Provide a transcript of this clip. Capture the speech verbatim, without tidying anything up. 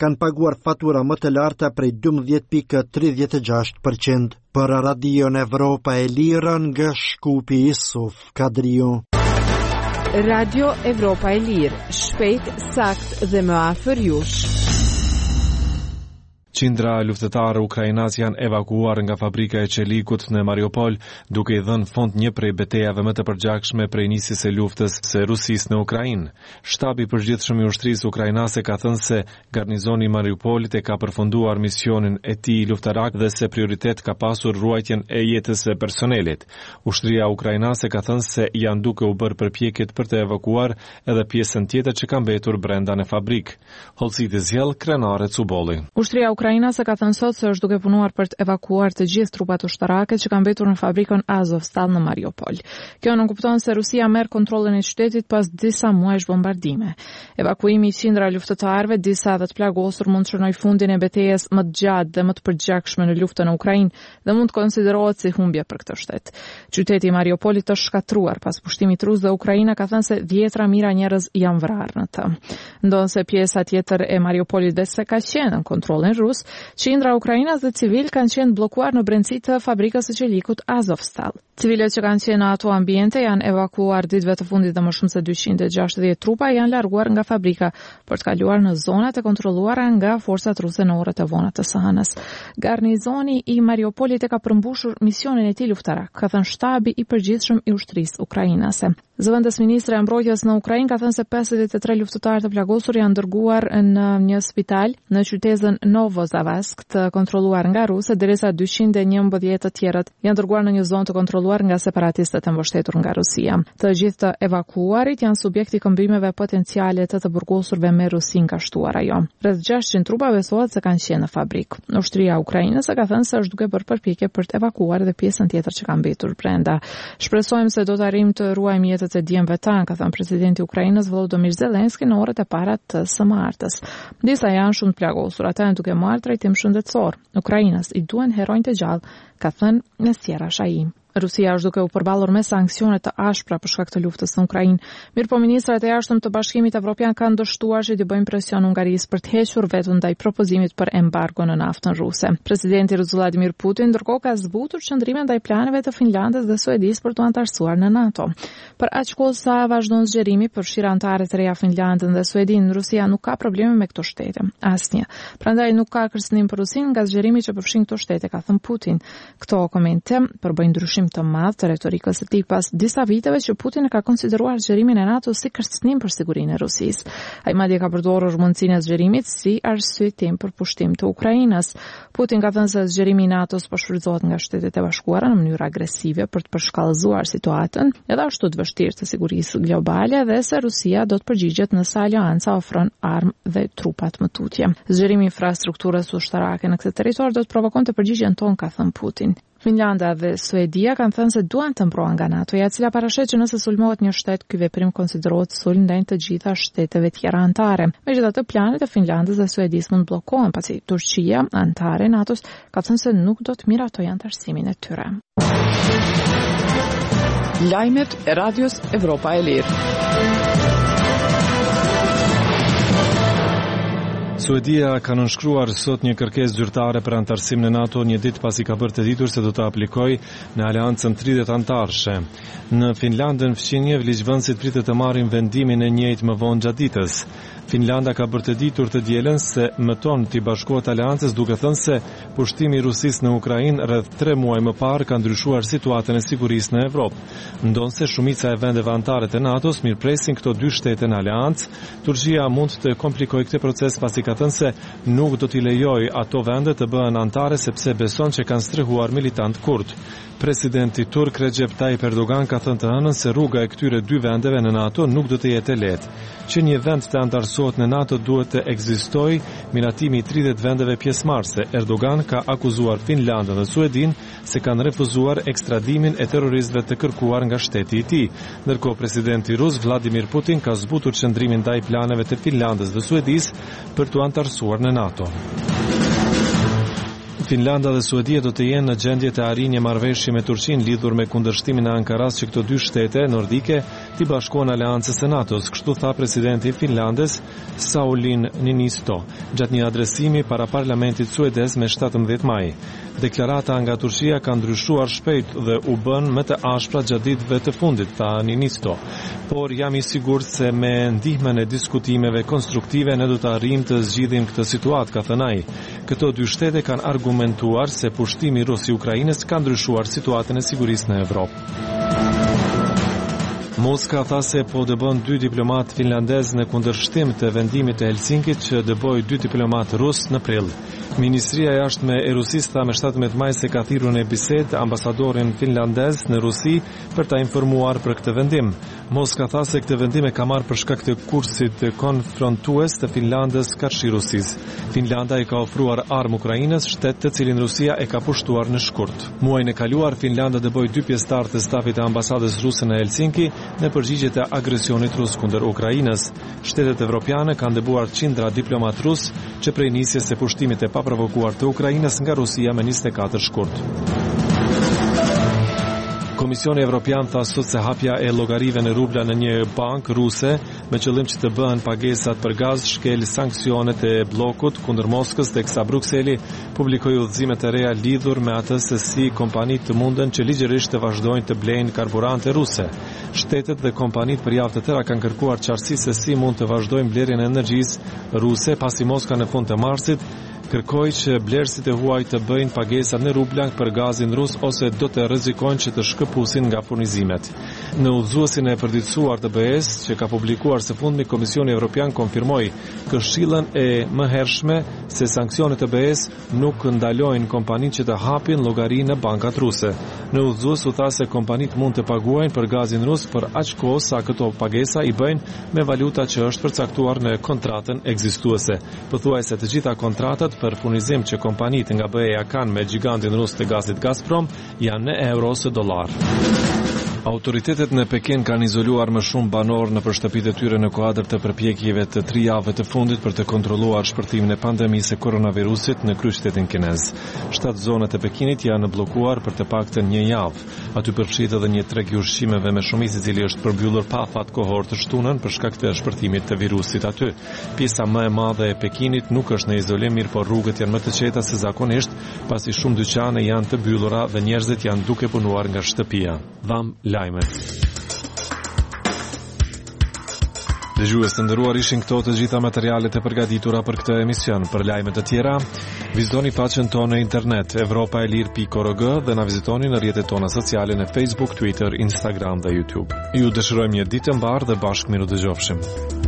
kanë paguar fatura më të larta prej dymbëdhjetë pikë tridhjetë e gjashtë përqind. Për Radion Evropa e Lirë nga Shkupi Isuf Kadriu. Radio Evropa e Lirë, shpejt, sakt dhe më afër jush. Qindra luftëtarë ukrainas janë evakuuar nga fabrika e qelikut në Mariupol, duke i dhënë fund një prej betejave më të përgjakshme prej nisjes së luftës së Rusisë në Ukrainë. Shtabi i përgjithshëm i ushtrisë ukrainase ka thënë se garnizoni i Mariupolit e ka përfunduar misionin e tij luftarak dhe se prioritet ka pasur ruajtjen e jetës së personelit. Ushtria ukrainase ka thënë se janë duke u bërë përpjekjet për të evakuuar edhe pjesën tjetër që ka mbetur brenda në fabrikë. Hollësit e zgjell Krenare Cubolli. Ushtria Ukraina se ka thënë sot se është duke punuar për të evakuuar të gjithë trupat ushtarake që kanë mbetur në fabrikën Azovstal në Mariupol. Kjo nuk kupton se Rusia merr kontrollin e qytetit pas disa muajsh bombardime. Evakuimi i qindra luftëtarëve, disa dhe të plagosur, mund të shënojë fundin e betejës më të gjatë dhe më të përgjakshme në luftën në Ukrainë dhe mund të konsiderohet si humbje për këtë shtet. Qyteti i Mariupolit është shkatruar pas pushtimit rus dhe Ukraina ka thënë se dhjetra mijëra njerëz janë vrarë në të. Ndonse pjesa tjetër e Mariupolit dhe se ka qenë në kontrollin rus, qindra ukrainas dhe civil kanë qenë bllokuar në brendësi të fabrikës së qelikut Azovstal. Civilët që kanë qenë në ato ambiente janë evakuuar ditëve të fundit dhe më shumë se dyqind e gjashtëdhjetë trupa janë larguar nga fabrika për të kaluar në zonat e kontrolluara nga forcat ruse në orët e vona të së hënës. Garnizoni i Mariupolit e ka përmbushur misionin e tij luftarak, ka thënë shtabi i përgjithshëm i ushtrisë ukrainase. Zëvendës ministre e mbrojtjes në Ukrainë ka thënë se pesëdhjetë e tre luftëtarë të plagosur janë dërguar në një spital në qytetin Novozavask të kontrolluar nga rusë, derisa dyqind e njëmbëdhjetë të tjerët janë dërguar në një zonë të kontrolluar nga separatistët e mbështetur nga Rusia. Të gjithë të evakuarit janë subjekti këmbimeve potenciale të të burgosurve me Rusin ka shtuar ajo. Rreth gjashtëqind trupa besohet se kanë qenë në fabrikë. Ushtria ukrainase ka thënë se është duke bërë përpjekje për të evakuar dhe pjesën tjetër që ka mbetur brenda. Shpresojmë se do të arrijmë të ruajmë jetët e djemve tanë, ka thënë presidenti i Ukrainës Volodymyr Zelenski në orët e para të së martës. Disa janë shumë të plagosur, ata janë duke marrë trajtim shëndetësor. Ukrainës i duhen heronj të gjallë, ka thënë Nesjera Shai. Rusia është duke u përballur me sanksione të ashpra për shkak të luftës në Ukrainë. Mirpo ministrat e jashtëm të Bashkimit Evropian kanë dështuar që t'i bëjnë presion Hungarisë për të hequr vetën ndaj propozimit për embargo në naftën ruse. Presidenti Rus Vladimir Putin ndërkohë ka zbutur qëndrimin ndaj planeve të Finlandës dhe Suedisë për të antarësuar në NATO. Për aq kohë sa vazhdon zgjerimi për fshirë anëtare të reja Finlandën dhe Suedinë, Rusia nuk ka probleme me këto shtete. Asnjë. Prandaj nuk ka kërcënim për Rusinë nga zgjerimi që përfshin këto shtete, ka thënë Putin. Këto komente përbëjnë ndryshim të madh të retorikës së tij pas disa viteve që Putin e ka konsideruar zgjerimin e NATO si kërcënim për sigurinë e Rusisë. Ai madje ka përdorur mundësinë e zgjerimit si arsye tim për pushtim të Ukrainës. Putin ka thënë se zgjerimi i NATO-s po shfrytëzohet nga Shtetet e Bashkuara në mënyrë agresive për të përshkallëzuar situatën, edhe ashtu të vështirë të sigurisë globale dhe se Rusia do të përgjigjet nëse aleanca ofron armë dhe trupa të mëtutje. Zgjerimi i infrastrukturës ushtarake në këtë territor do të provokonte përgjigjen tonë, ka thënë Putin. Finlanda dhe Suedia kanë thënë se duan të mbrohen nga NATO-ja, e cila parashet që nëse sulmohet një shtet, ky veprim konsiderohet sulm ndaj të gjitha shteteve tjera anëtare. Megjithatë, planet e Finlandës dhe Suedisë mund bllokohen pasi Turqia, anëtare e NATO-s, ka thënë se nuk do të miratojë antarësimin e tyre. Lajmet e Radios Evropa e Lirë. Suedia ka nënshkruar sot një kërkesë zyrtare për antarësim në NATO një ditë pasi ka bërë të ditur se do të aplikojë në aleancën tridhjetë antarëshe. Në Finlandën fqinjev ligjvënësit pritet të marrin vendimin e njëjtë më vonë gjatë ditës. Finlanda ka bërë të ditur të dielën se mëton të bashkohet aleancës duke thënë se pushtimi i Rusisë në Ukrainë rreth tre muaj më parë ka ndryshuar situatën e sigurisë në Evropë. Ndonse shumica e vendeve anëtare të NATO-s mirpresin këto dy shtete në aleancë, Turqia mund të komplikojë këtë proces pasi ka thënë se nuk do t'i lejojë ato vende të bëhen anëtare sepse beson që kanë strehuar militant kurd. Presidenti turk Recep Tayyip Erdogan ka thënë të hënën se rruga e këtyre dy vendeve në NATO nuk do të jetë e lehtë. Që një vend të antarësohet në NATO duhet të ekzistojë miratimi i tridhjetë vendeve pjesëmarrëse. Erdogan ka akuzuar Finlandën dhe Suedinë se kanë refuzuar ekstradimin e terroristëve të kërkuar nga shteti i tij. Ndërkohë presidenti rus Vladimir Putin ka zbutur qëndrimin ndaj planeve të Finlandës dhe Suedisë për të antarësuar në NATO. Finlanda dhe Suedia do të jenë në gjendje të arrijë një marrëveshje me Turqinë lidhur me kundërshtimin e Ankaras që këto dy shtete nordike t'i bashkohen aleancës së NATO-s, kështu tha presidenti i Finlandës Sauli Niinisto gjatë një adresimi para parlamentit suedez me shtatëmbëdhjetë maj. Deklarata nga Turqia ka ndryshuar shpejt dhe u bën më të ashpra gjatë ditëve të fundit, tha Niinisto. Por jam i sigurt se me ndihmën e diskutimeve konstruktive ne do të arrijmë të zgjidhim këtë situatë, ka thënë ai. Këto dy shtete kanë argumentuar se pushtimi rus i Ukrainës ka ndryshuar situatën e sigurisë në Evropë. Moska tha se po dëbon dy diplomat finlandez në kundërshtim të vendimit të Helsinkit që dëboi dy diplomat rus në prill. Ministria e Jashtme e Rusisë tha me shtatëmbëdhjetë maj se ka thirrur në bisedë ambasadorin finlandez në Rusi për ta informuar për këtë vendim. Moska tha se këtë vendim e ka marrë për shkak të kursit konfrontues të Finlandës karshi Rusisë. Finlanda i ka ofruar armë Ukrainës, shtet të cilin Rusia e ka pushtuar në shkurt. Muajin e kaluar Finlanda dëboi dy pjesëtarë të stafit të ambasadës ruse në Helsinki në përgjigje të agresionit rus kundër Ukrainës. Shtetet evropiane kanë dëbuar qindra diplomat rus që prej nisjes së pushtimit të paprovokuar të Ukrainës nga Rusia me njëzet e katër shkurt. Komisioni Evropian tha sot se hapja e llogarive në rubla në një bankë ruse me qëllim që të bëhen pagesat për gaz shkel sanksionet e bllokut kundër Moskës, teksa Brukseli publikoi udhëzime të reja lidhur me atë se si kompanitë të munden që ligjërisht të vazhdojnë të blejnë karburante ruse. Shtetet dhe kompanitë për javë të tëra kanë kërkuar qartësi se si mund të vazhdojnë blerjen e energjisë ruse pasi Moska në fund të marsit kërkoi që blerësit e huaj të bëjnë pagesa në rubla për gazin rus ose do të rrezikojnë që të shkëpusin nga furnizimet. Në udhëzuesin e përditësuar të B E-s që ka publikuar së fundmi, Komisioni Evropian konfirmoi këshillën e mëhershme se sanksionet e B E-s nuk ndalojnë kompanitë që të hapin llogari në bankat ruse. Në udhëzues u tha se kompanitë mund të paguajnë për gazin rus për aq kohë sa këto pagesa i bëjnë me valuta që është përcaktuar në kontratën ekzistuese. Pothuajse të gjitha kontratat për furnizim që kompanitë nga B E-ja kanë me gigantin rus të gazit Gazprom janë në euro ose dollar. Autoritetet në Pekin kanë izoluar më shumë banor në shtëpitë e tyre në kuadër të përpjekjeve të tri javëve të fundit për të kontrolluar shpërtimin e pandemisë së koronavirusit në kryeqytetin kinez. Shtatë zonat e Pekinit janë bllokuar për të paktën një javë. Aty përfshihet edhe një treg i ushqimeve me shumicë i cili është përmbyllur pa afat kohor të shtunën për shkak të shpërtimit të virusit aty. Pjesa më e madhe e Pekinit nuk është në izolim, mirë por rrugët janë më të qeta se zakonisht, pasi shumë dyqane janë të mbyllura dhe njerëzit janë duke punuar nga shtëpia. Vam lajmet. Dëgjues të nderuar, ishin këto të gjitha materialet e përgatitura për këtë emision. Për lajmet të tjera, vizitoni faqen tonë në internet evropa e lirë pikë org dhe na vizitoni në rrjetet tona sociale në Facebook, Twitter, Instagram dhe YouTube. Ju dëshirojmë një ditë të mbarë dhe bashkë miru dëgjofshim.